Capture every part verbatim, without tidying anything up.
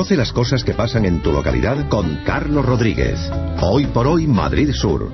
Conoce las cosas que pasan en tu localidad con Carlos Rodríguez. Hoy por hoy, Madrid Sur.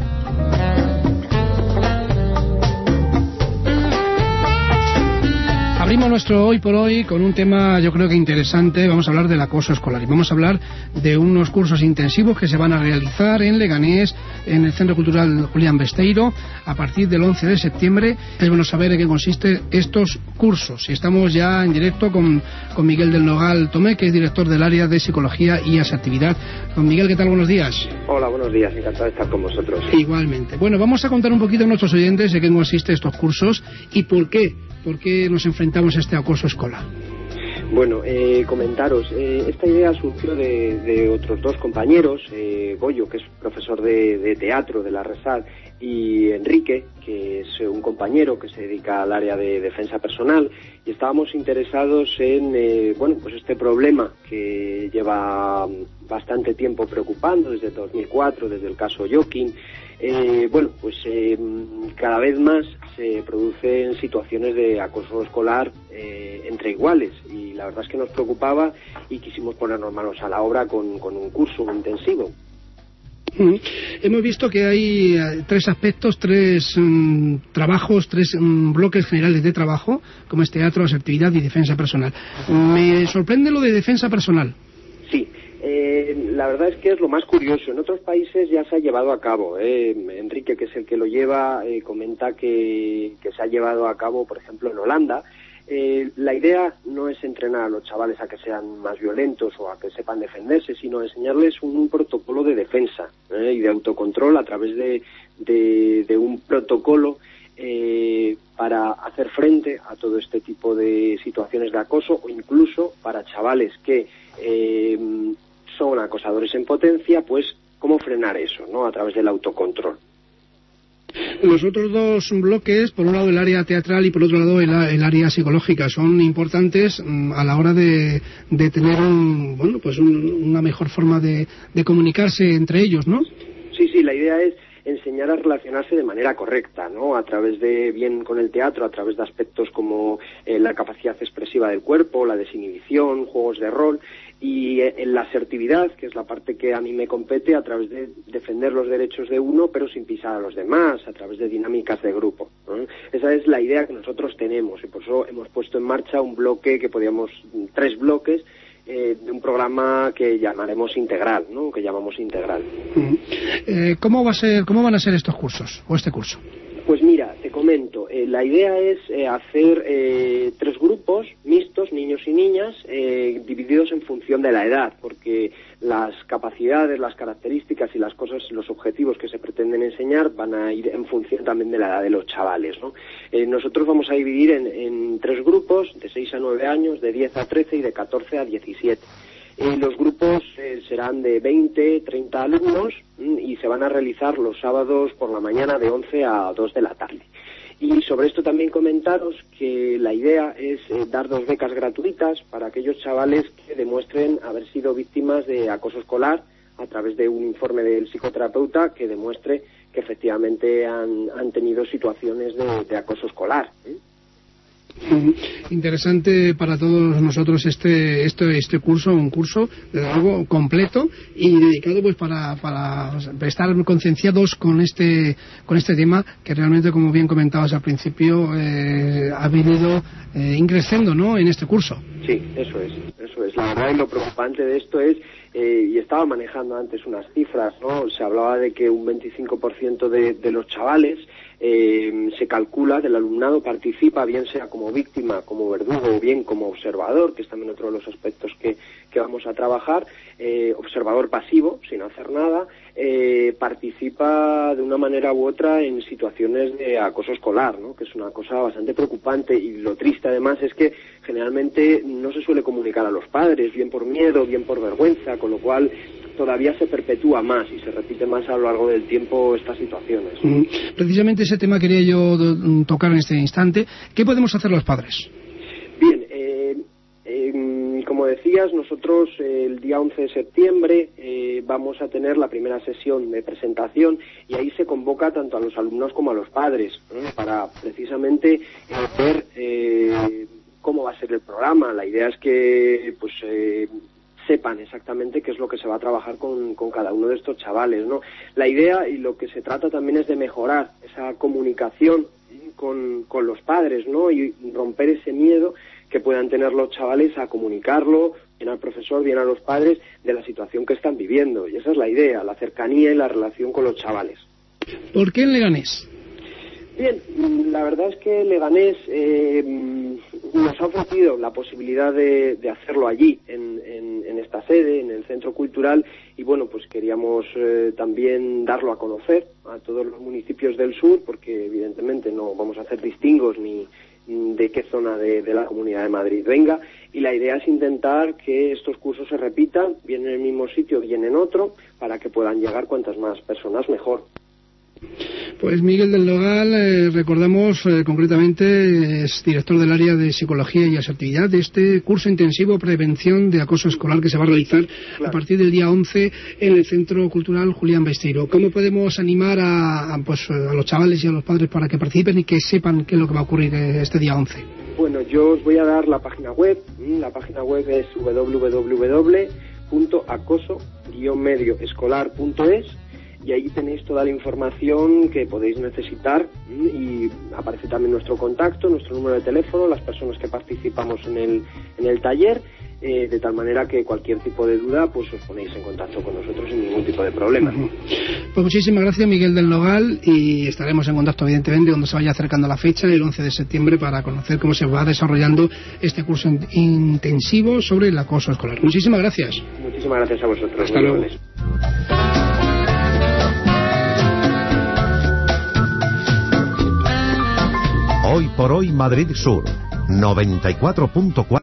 Abrimos nuestro Hoy por Hoy con un tema yo creo que interesante. Vamos a hablar del acoso escolar y vamos a hablar de unos cursos intensivos que se van a realizar en Leganés, en el Centro Cultural Julián Besteiro, a partir del once de septiembre. Es bueno saber en qué consisten estos cursos. Y estamos ya en directo con, con Miguel del Nogal Tomé, que es director del área de Psicología y Asertividad. Don Miguel, ¿qué tal? Buenos días. Hola, buenos días. Encantado de estar con vosotros. Igualmente. Bueno, vamos a contar un poquito a nuestros oyentes de qué consisten estos cursos y por qué. ¿Por qué nos enfrentamos a este acoso escolar? Bueno, eh, comentaros, eh, esta idea surgió de, de otros dos compañeros, eh, Goyo, que es profesor de, de teatro de la RESAD, y Enrique, que es un compañero que se dedica al área de defensa personal, y estábamos interesados en, eh, bueno, pues este problema que lleva bastante tiempo preocupando, desde dos mil cuatro, desde el caso Joaquín. Eh, bueno, pues eh, cada vez más se producen situaciones de acoso escolar eh, entre iguales, y la verdad es que nos preocupaba y quisimos ponernos manos a la obra con, con un curso intensivo. Mm. Hemos visto que hay eh, tres aspectos, tres mm, trabajos, tres mm, bloques generales de trabajo, como es teatro, asertividad y defensa personal. Me sorprende lo de defensa personal. Sí. Eh, la verdad es que es lo más curioso. En otros países ya se ha llevado a cabo. Eh. Enrique, que es el que lo lleva, eh, comenta que, que se ha llevado a cabo, por ejemplo, en Holanda. Eh, la idea no es entrenar a los chavales a que sean más violentos o a que sepan defenderse, sino enseñarles un, un protocolo de defensa eh, y de autocontrol a través de, de, de un protocolo eh, para hacer frente a todo este tipo de situaciones de acoso, o incluso para chavales que eh, son acosadores en potencia, pues cómo frenar eso, ¿no? A través del autocontrol. Los otros dos bloques, por un lado el área teatral y por otro lado el, el área psicológica, son importantes mm, a la hora de, de tener un, bueno, pues un, una mejor forma de, de comunicarse entre ellos, ¿no? Sí, sí, la idea es enseñar a relacionarse de manera correcta, ¿no? A través de, bien con el teatro, a través de aspectos como eh, la capacidad expresiva del cuerpo, la desinhibición, juegos de rol, y eh, en la asertividad, que es la parte que a mí me compete, a través de defender los derechos de uno, pero sin pisar a los demás, a través de dinámicas de grupo, ¿no? Esa es la idea que nosotros tenemos, y por eso hemos puesto en marcha un bloque que podíamos, tres bloques, Eh, de un programa que llamaremos integral, ¿no? Que llamamos integral. Uh-huh. Eh, ¿Cómo va a ser, cómo van a ser estos cursos o este curso? Pues mira, te comento, eh, la idea es eh, hacer eh, tres grupos mixtos, niños y niñas, eh, divididos en función de la edad, porque las capacidades, las características y las cosas, los objetivos que se pretenden enseñar van a ir en función también de la edad de los chavales, ¿no? Eh, nosotros vamos a dividir en, en tres grupos, de seis a nueve años, de diez a trece y de catorce a diecisiete. Eh, los grupos eh, serán de veinte, treinta alumnos mm, y se van a realizar los sábados por la mañana de once a dos de la tarde. Y sobre esto también comentaros que la idea es eh, dar dos becas gratuitas para aquellos chavales que demuestren haber sido víctimas de acoso escolar a través de un informe del psicoterapeuta que demuestre que efectivamente han, han tenido situaciones de, de acoso escolar, ¿eh? Interesante para todos nosotros este este este curso, un curso de algo completo y dedicado pues para para estar concienciados con este con este tema que realmente, como bien comentabas al principio, eh, ha venido eh, increciendo, ¿no?, en este curso. Sí, eso es, eso es. La verdad, y lo preocupante de esto es, eh, y estaba manejando antes unas cifras, ¿no? Se hablaba de que un veinticinco por ciento de, de los chavales eh, se calcula del alumnado participa, bien sea como víctima, como verdugo o bien como observador, que es también otro de los aspectos que, que vamos a trabajar, eh, observador pasivo, sin hacer nada, eh, participa de una manera u otra en situaciones de acoso escolar, ¿no? Que es una cosa bastante preocupante, y lo triste además es que generalmente no se suele comunicar a los padres, bien por miedo, bien por vergüenza, con lo cual todavía se perpetúa más y se repite más a lo largo del tiempo estas situaciones. Mm. Precisamente ese tema quería yo tocar en este instante. ¿Qué podemos hacer los padres? Bien, eh, eh, como decías, nosotros eh, el día once de septiembre eh, vamos a tener la primera sesión de presentación, y ahí se convoca tanto a los alumnos como a los padres, ¿eh? Para precisamente eh, ver eh, cómo va a ser el programa. La idea es que pues eh, sepan exactamente qué es lo que se va a trabajar con, con cada uno de estos chavales, ¿no? La idea y lo que se trata también es de mejorar esa comunicación con, con los padres, ¿no? Y romper ese miedo que puedan tener los chavales a comunicarlo, bien al profesor, bien a los padres, de la situación que están viviendo. Y esa es la idea, la cercanía y la relación con los chavales. ¿Por qué en Leganés? Bien, la verdad es que Leganés eh, nos ha ofrecido la posibilidad de, de hacerlo allí, en, en, en esta sede, en el Centro Cultural, y bueno, pues queríamos eh, también darlo a conocer a todos los municipios del sur, porque evidentemente no vamos a hacer distingos ni de qué zona de, de la Comunidad de Madrid venga, y la idea es intentar que estos cursos se repitan, bien en el mismo sitio, bien en otro, para que puedan llegar cuantas más personas mejor. Pues Miguel del Nogal, eh, recordamos eh, concretamente, es director del área de Psicología y Asertividad de este curso intensivo Prevención de Acoso Escolar que se va a realizar claro. a partir del día once en el Centro Cultural Julián Besteiro. ¿Cómo podemos animar a, a, pues, a los chavales y a los padres para que participen y que sepan qué es lo que va a ocurrir este día once? Bueno, yo os voy a dar la página web. La página web es doble u doble u doble u punto acoso guion medio escolar punto es. Y ahí tenéis toda la información que podéis necesitar y aparece también nuestro contacto, nuestro número de teléfono, las personas que participamos en el, en el taller, eh, de tal manera que cualquier tipo de duda pues os ponéis en contacto con nosotros sin ningún tipo de problema. Uh-huh. Pues muchísimas gracias, Miguel del Nogal, y estaremos en contacto evidentemente cuando se vaya acercando la fecha, el once de septiembre, para conocer cómo se va desarrollando este curso intensivo sobre el acoso escolar. Muchísimas gracias. Muchísimas gracias a vosotros. Hasta luego. Hoy por hoy Madrid Sur, noventa y cuatro punto cuatro.